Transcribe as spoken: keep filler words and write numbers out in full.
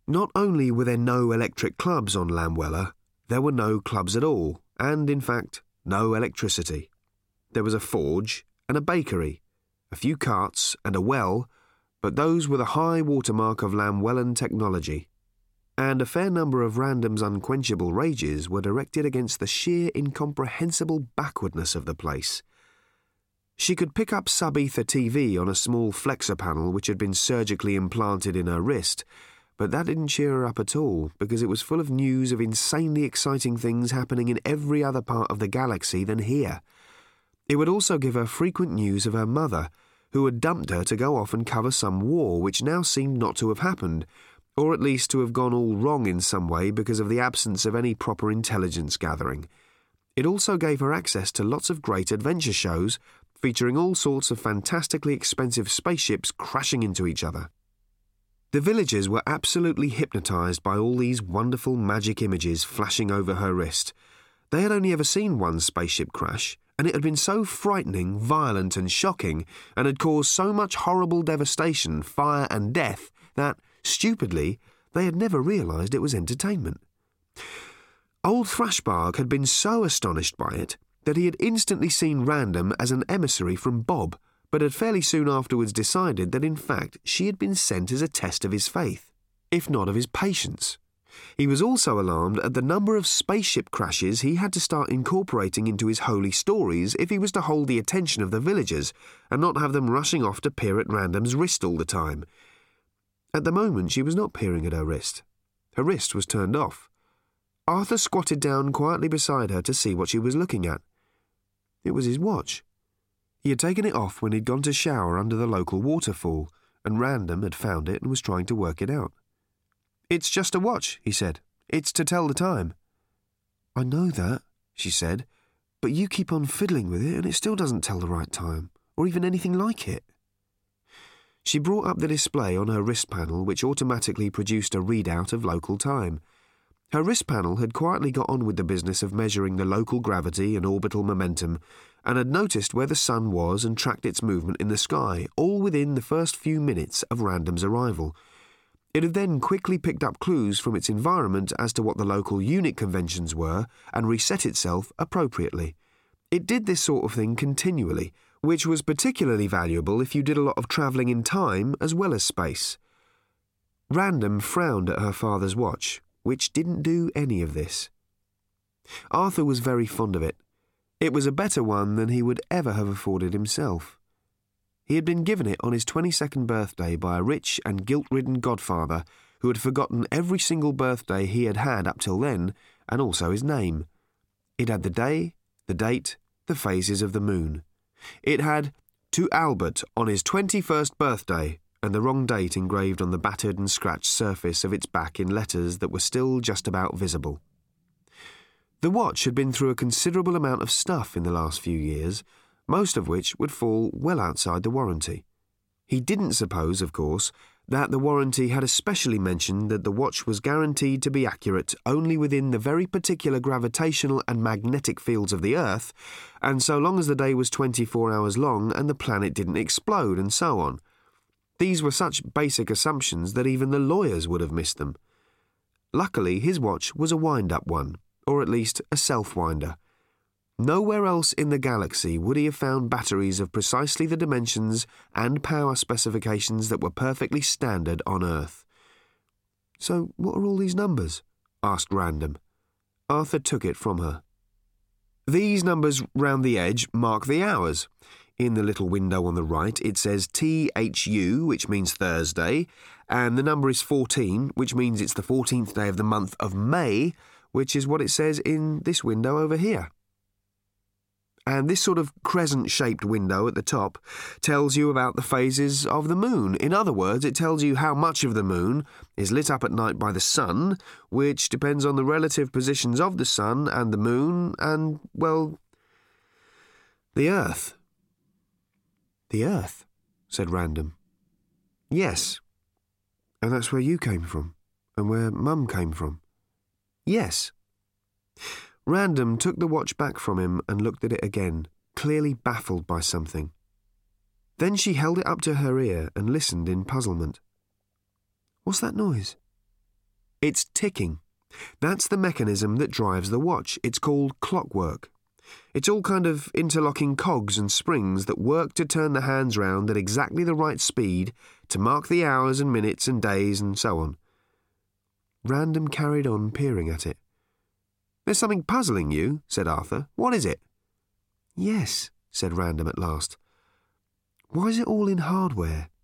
Not only were there no electric clubs on Llanwella, there were no clubs at all, and, in fact, no electricity. There was a forge and a bakery, a few carts and a well, but those were the high watermark of Llanwellan technology. And a fair number of Random's unquenchable rages were directed against the sheer incomprehensible backwardness of the place. She could pick up sub-ether T V on a small flexor panel which had been surgically implanted in her wrist, but that didn't cheer her up at all because it was full of news of insanely exciting things happening in every other part of the galaxy than here. It would also give her frequent news of her mother, who had dumped her to go off and cover some war which now seemed not to have happened, or at least to have gone all wrong in some way because of the absence of any proper intelligence gathering. It also gave her access to lots of great adventure shows, featuring all sorts of fantastically expensive spaceships crashing into each other. The villagers were absolutely hypnotised by all these wonderful magic images flashing over her wrist. They had only ever seen one spaceship crash, and it had been so frightening, violent and shocking, and had caused so much horrible devastation, fire and death, that, stupidly, they had never realised it was entertainment. Old Thrashbarg had been so astonished by it that he had instantly seen Random as an emissary from Bob, but had fairly soon afterwards decided that in fact she had been sent as a test of his faith, if not of his patience. He was also alarmed at the number of spaceship crashes he had to start incorporating into his holy stories if he was to hold the attention of the villagers and not have them rushing off to peer at Random's wrist all the time. At the moment she was not peering at her wrist. Her wrist was turned off. Arthur squatted down quietly beside her to see what she was looking at. It was his watch. He had taken it off when he'd gone to shower under the local waterfall, and Random had found it and was trying to work it out. "It's just a watch," he said. "It's to tell the time." "I know that," she said, "but you keep on fiddling with it and it still doesn't tell the right time, or even anything like it." She brought up the display on her wrist panel, which automatically produced a readout of local time. Her wrist panel had quietly got on with the business of measuring the local gravity and orbital momentum, and had noticed where the sun was and tracked its movement in the sky, all within the first few minutes of Random's arrival. It had then quickly picked up clues from its environment as to what the local unit conventions were and reset itself appropriately. It did this sort of thing continually, which was particularly valuable if you did a lot of travelling in time as well as space. Random frowned at her father's watch, which didn't do any of this. Arthur was very fond of it. It was a better one than he would ever have afforded himself. He had been given it on his twenty-second birthday by a rich and guilt-ridden godfather who had forgotten every single birthday he had had up till then, and also his name. It had the day, the date, the phases of the moon. It had, "To Albert on his twenty-first birthday," and the wrong date engraved on the battered and scratched surface of its back in letters that were still just about visible. The watch had been through a considerable amount of stuff in the last few years, most of which would fall well outside the warranty. He didn't suppose, of course, that the warranty had especially mentioned that the watch was guaranteed to be accurate only within the very particular gravitational and magnetic fields of the Earth, and so long as the day was twenty-four hours long and the planet didn't explode, and so on. These were such basic assumptions that even the lawyers would have missed them. Luckily, his watch was a wind-up one, or at least a self-winder. Nowhere else in the galaxy would he have found batteries of precisely the dimensions and power specifications that were perfectly standard on Earth. "So what are all these numbers?" asked Random. Arthur took it from her. "These numbers round the edge mark the hours. In the little window on the right it says T H U, which means Thursday, and the number is fourteen, which means it's the fourteenth day of the month of May, which is what it says in this window over here. And this sort of crescent-shaped window at the top tells you about the phases of the moon. In other words, it tells you how much of the moon is lit up at night by the sun, which depends on the relative positions of the sun and the moon and, well, the Earth." "The Earth?" said Random. "Yes." "And that's where you came from, and where Mum came from?" "Yes." Random took the watch back from him and looked at it again, clearly baffled by something. Then she held it up to her ear and listened in puzzlement. "What's that noise?" It's ticking. That's the mechanism that drives the watch. It's called clockwork. It's all kind of interlocking cogs and springs that work to turn the hands round at exactly the right speed to mark the hours and minutes and days and so on. Random carried on peering at it. "There's something puzzling you," said Arthur. "What is it?" "Yes," said Random at last. "Why is it all in hardware?"